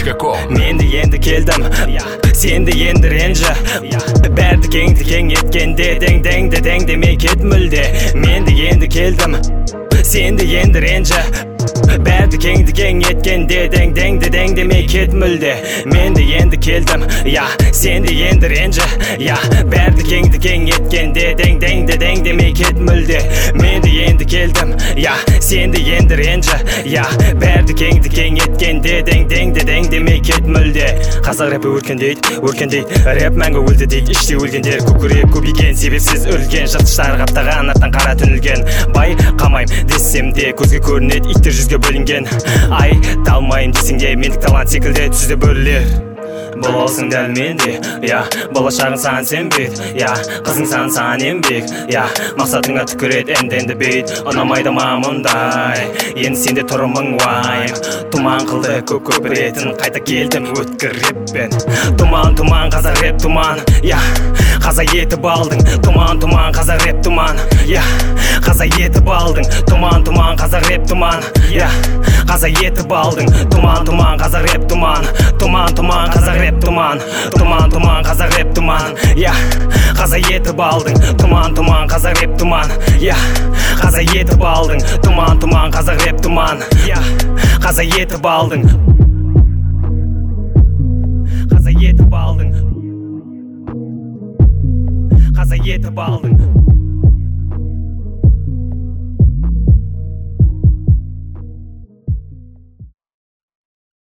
Rap.com. Менде енді келдім, сенде енді ренжі. Бәрді кеңді кең еткенде дәң демей кет мүлде. Менде енді келдім, сенде енді ренжі. Бәрді кеңді кең еткенде дәң демей кет мүлде. Менде енді келдім, сенде енді ренжі. Бәрді кеңді кең еткенде дәң демей кет мүлде. Менде енді келдім, сенде енді ренжі. Бәрді кеңді кең еткенде дәң демей кет мүлде. Қазақ рэпі өркендейді, рэп мәңгі өлді дейді. Іште өлгендер көкірек көбейген, себепсіз өлген. Жыртқыштар қаптаған, аттан қара түнілген. Байқамайм десем де көзге көрінеді, иттер жүзге бөлінген. Талмайым десең де мендік талант секілді түсті бөрілер. Болсың дәл менде, болашағың сан сенбейді, қызың сан еңбек, мақсатыңа түкіреді енді бейт. Ұнамайды ма мұндай, енді сенде тұрмың уайым. Туман қылды көп ретін, қайта келдім өткір реппен. Туман қазақ реп туман, қазақ етіп алдың. Туман қазақ реп туман, қазақ етіп алдың. Туман қазақ реп туман, қазақ етіп алдың. Туман қазақ реп туман, туман қазақ реп туман, туман қазақ реп туман, қазақ етіп алдың. Туман қазақ реп туман, қазақ етіп алдың. Туман қазақ реп туман, қазақ етіп алдың. Қазақ етіп алдың. Қазақ етіп алдың.